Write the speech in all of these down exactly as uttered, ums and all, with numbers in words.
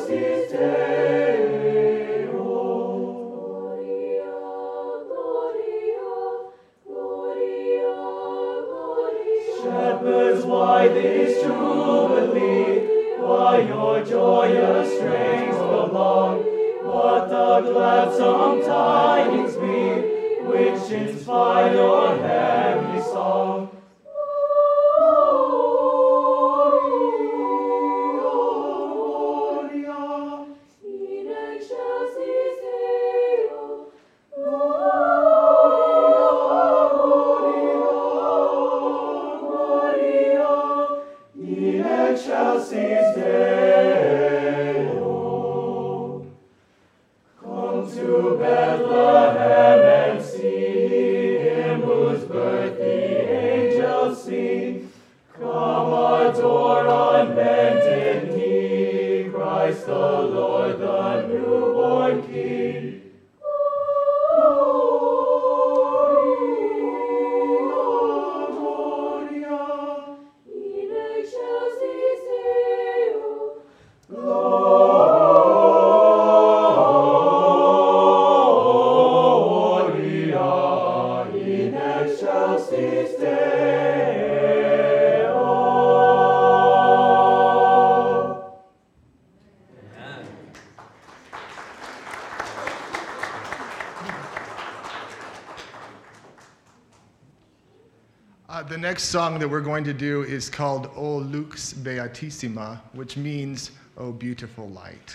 Shepherds, why this jubilee? Why your joyous strains prolong? What the gladsome tidings be, which inspire your heavenly song? Excelsis Deo. Come to Bethlehem and see him whose birth the angels sing. Come adore on bended knee Christ the Lord, the newborn King. Uh, the next song that we're going to do is called O Lux Beatissima, which means O Beautiful Light.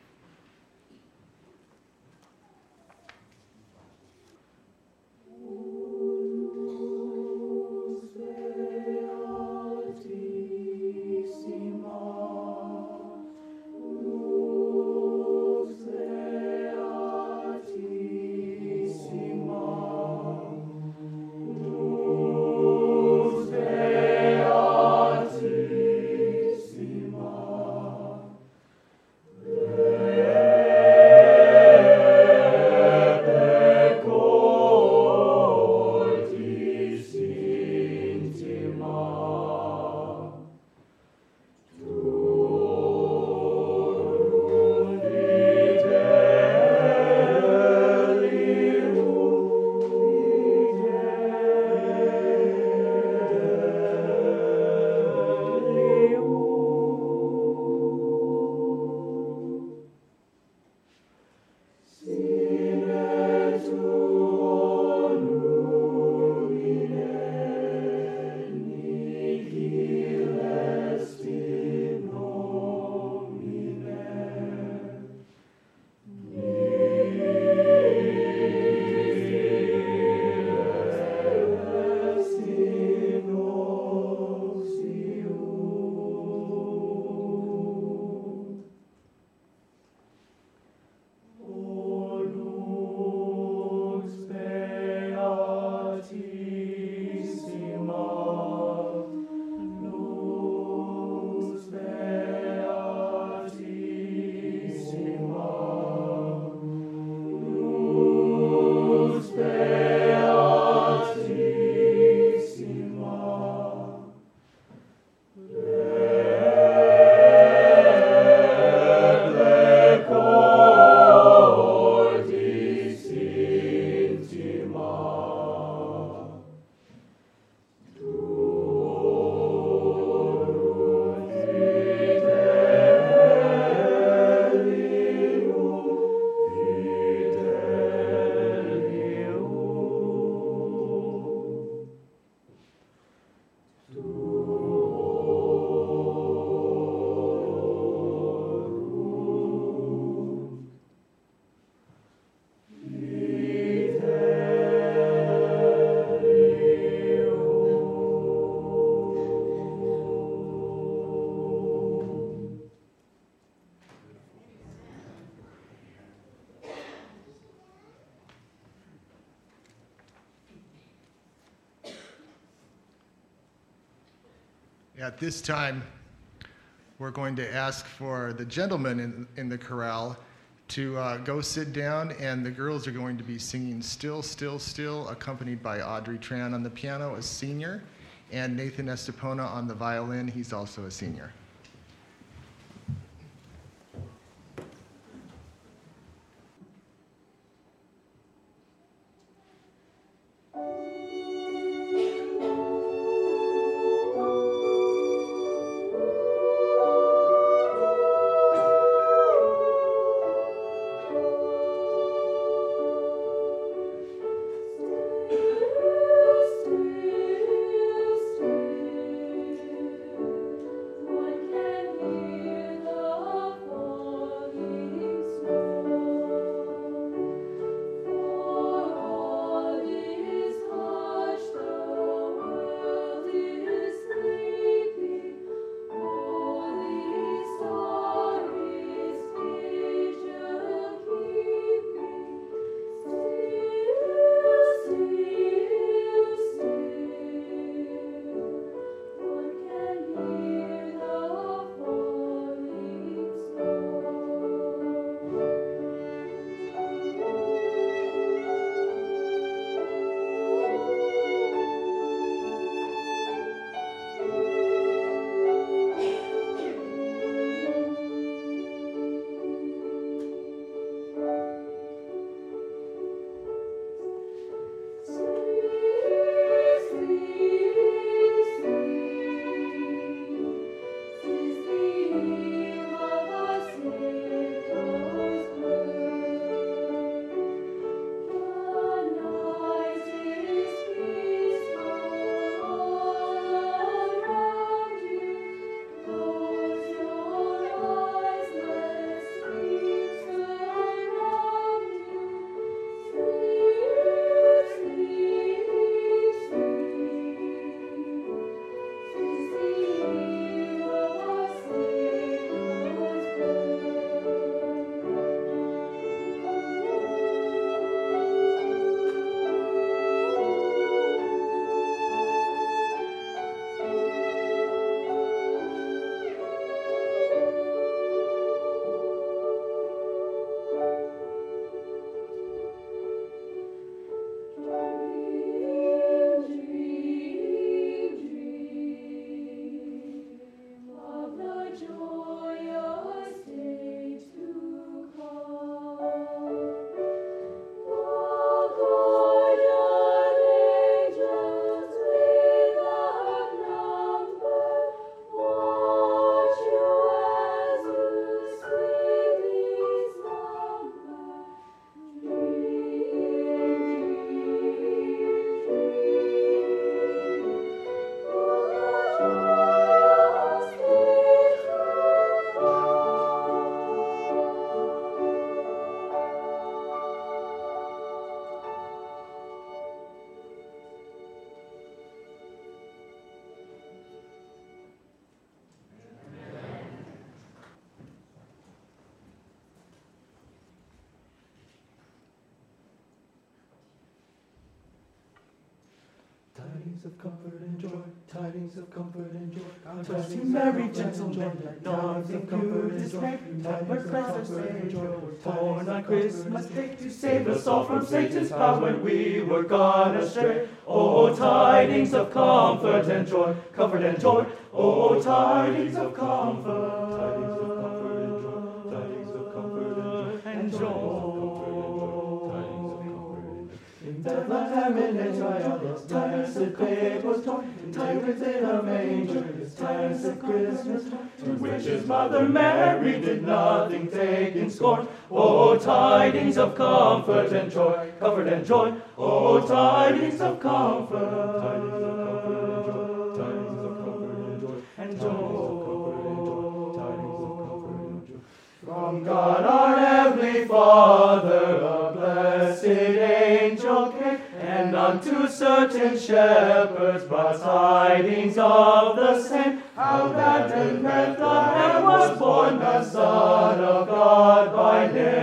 At this time, we're going to ask for the gentlemen in, in the chorale to uh, go sit down, and the girls are going to be singing Still, Still, Still, accompanied by Audrey Tran on the piano, a senior, and Nathan Estepona on the violin. He's also a senior. Tidings of comfort and joy, tidings of comfort and joy. Bless you, merry gentlemen, nothing you dismay. Tidings of comfort and joy, born on Christmas Day to save us all from Satan's power when we were gone astray. Oh, tidings of comfort and joy, comfort and joy. Oh, tidings of comfort, tidings of comfort and joy. In Bethlehem in Israel, tidings the babe was born, tidings in a manger, tidings of Christmas, to which his mother Mary did nothing take in scorn. Oh, tidings of comfort and joy, comfort and joy. Oh, tidings of comfort, tidings of comfort and joy, tidings of comfort and joy, and joy, tidings of comfort and joy. From God our heavenly Father, a blessed angel came, and unto certain shepherds brought tidings of the same, how that in Bethlehem was born the Son of God by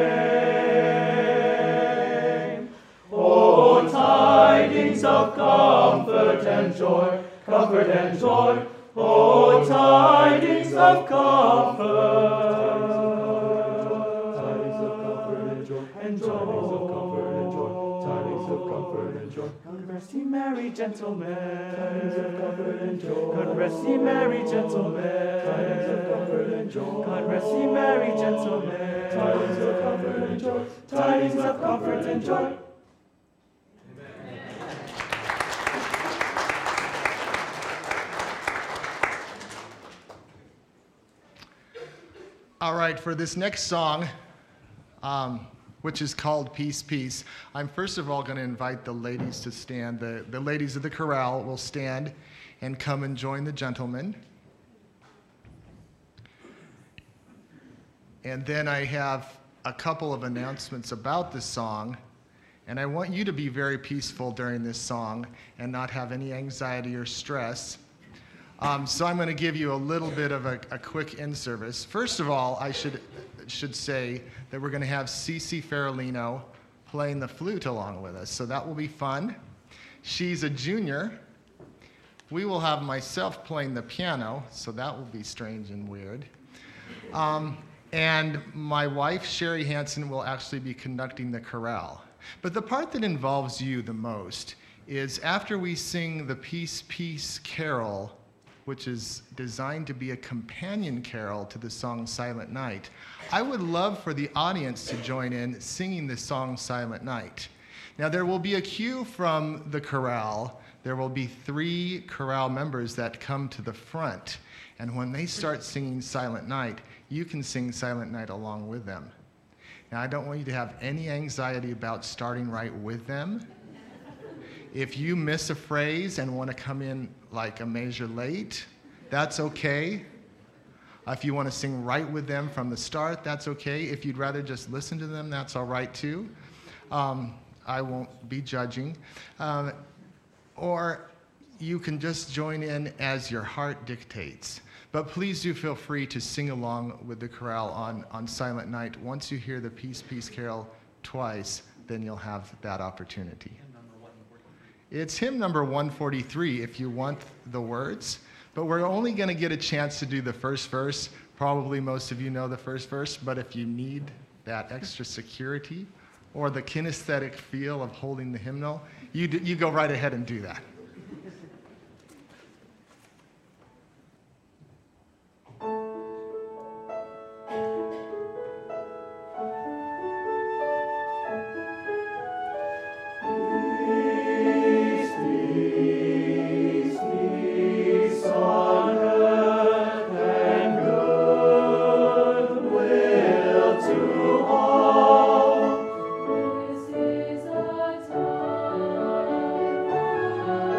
name. Oh, tidings of comfort and joy, comfort and joy. Oh, tidings of comfort, tidings of comfort and joy, and joy, tidings of comfort and joy, tidings of comfort and joy. God rest ye merry gentlemen, tidings of comfort and joy. God rest ye merry gentlemen, tidings of comfort and joy. God rest ye merry gentlemen, tidings of comfort and joy, tidings of comfort and joy. All right, for this next song, um, which is called Peace, Peace, I'm first of all going to invite the ladies to stand. The, the ladies of the chorale will stand and come and join the gentlemen. And then I have a couple of announcements about this song, and I want you to be very peaceful during this song and not have any anxiety or stress. Um, so I'm going to give you a little bit of a, a quick in-service. First of all, I should should say that we're going to have Cece Farolino playing the flute along with us, so that will be fun. She's a junior. We will have myself playing the piano, so that will be strange and weird. Um, and my wife, Sherry Hansen, will actually be conducting the chorale. But the part that involves you the most is after we sing the Peace, Peace carol, which is designed to be a companion carol to the song Silent Night, I would love for the audience to join in singing the song Silent Night. Now, there will be a cue from the chorale. There will be three chorale members that come to the front, and when they start singing Silent Night, you can sing Silent Night along with them. Now, I don't want you to have any anxiety about starting right with them. If you miss a phrase and want to come in like a measure late, that's okay. If you want to sing right with them from the start, that's okay. If you'd rather just listen to them, that's all right too. Um, I won't be judging. Um, or you can just join in as your heart dictates. But please do feel free to sing along with the chorale on, on Silent Night. Once you hear the Peace, Peace carol twice, then you'll have that opportunity. It's hymn number one forty-three if you want the words, but we're only going to get a chance to do the first verse. Probably most of you know the first verse, but if you need that extra security or the kinesthetic feel of holding the hymnal, you, do, you go right ahead and do that. This is our time.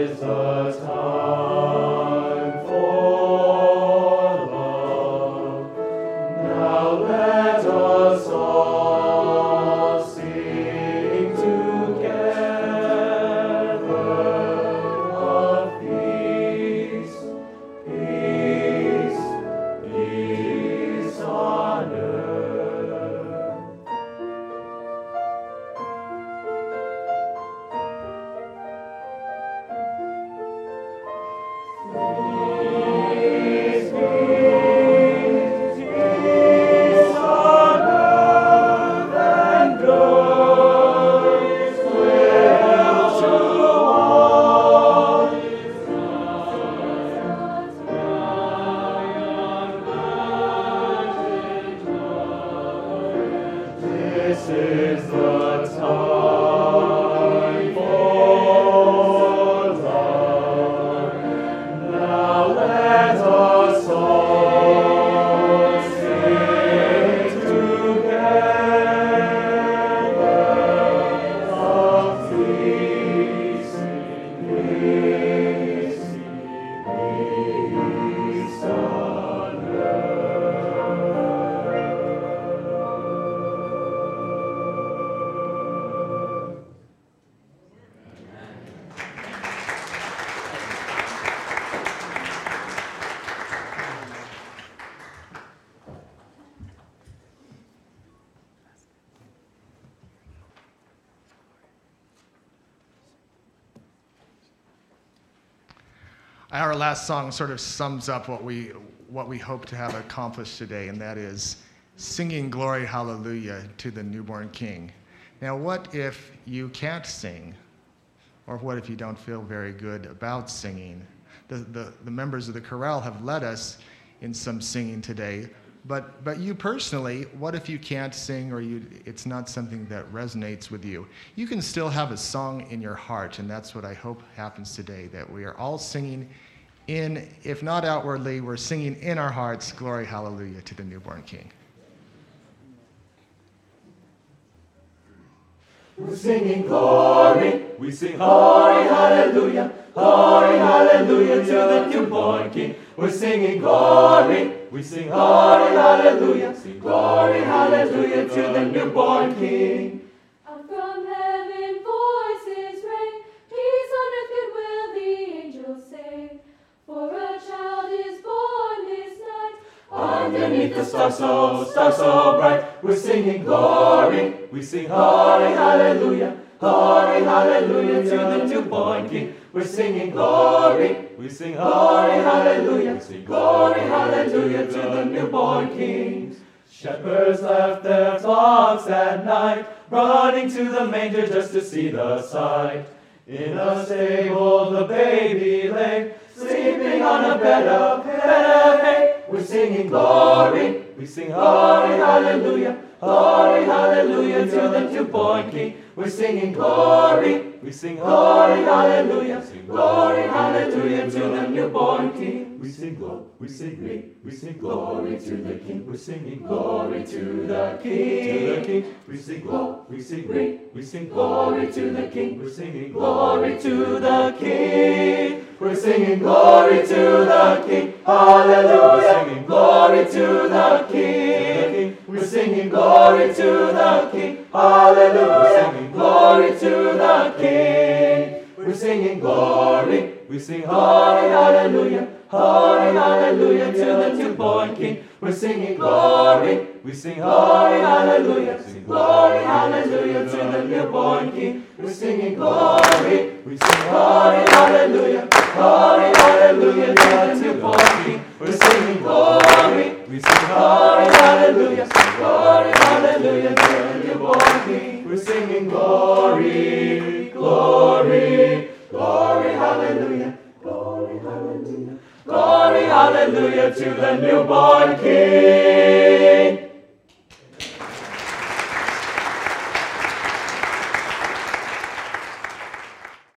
is the time for love. Now let us all sing together of peace, peace, peace on earth. Peace, peace, peace on earth and goodwill to all. This is the time for love. Now let us all sing together of peace, peace, peace on earth. Our last song sort of sums up what we what we hope to have accomplished today, and that is singing glory hallelujah to the newborn King. Now, what if you can't sing? Or what if you don't feel very good about singing? The, the, the members of the chorale have led us in some singing today, but, but you personally, what if you can't sing or you, it's not something that resonates with you? You can still have a song in your heart, and that's what I hope happens today, that we are all singing in, if not outwardly, we're singing in our hearts, glory hallelujah to the newborn King. We're singing glory, we sing glory, hallelujah, glory, hallelujah to the newborn King. We're singing glory, we sing glory, hallelujah, sing glory, hallelujah to the newborn King. Out from heaven voices ring, peace on earth, goodwill, the angels sing. For a child is born this night, Underneath the star so, star so bright, we're singing glory, we sing glory, hallelujah, glory, hallelujah to the newborn King. We're singing glory, we sing glory, hallelujah, we sing glory, hallelujah to the newborn King. Shepherds left their flocks at night, running to the manger just to see the sight. In a stable the baby lay, sleeping on a bed of, bed of hay. We're singing glory, we sing glory, hallelujah, glory, hallelujah to the newborn King. We're singing glory, we sing glory, hallelujah, sing glory, hallelujah to the newborn King. We sing glory, we sing glory, we sing glory to the King. We're singing glory to the King, to the King. We sing glory, we sing glory, we sing glory to the King. We're singing glory to the King. We're singing glory to the King, hallelujah. We're singing glory to the King. We're singing glory to the King, hallelujah. We're singing glory to the King. We're singing glory, we sing glory, hallelujah, glory, hallelujah to the newborn King. We're singing glory, we sing glory, hallelujah, sing glory, hallelujah to the newborn King. We're singing glory, we sing glory, hallelujah, glory, hallelujah to the newborn King. We're singing glory, we sing glory, hallelujah, glory, hallelujah to the newborn King. We're singing glory, glory, glory, hallelujah, glory, hallelujah, glory, hallelujah to the newborn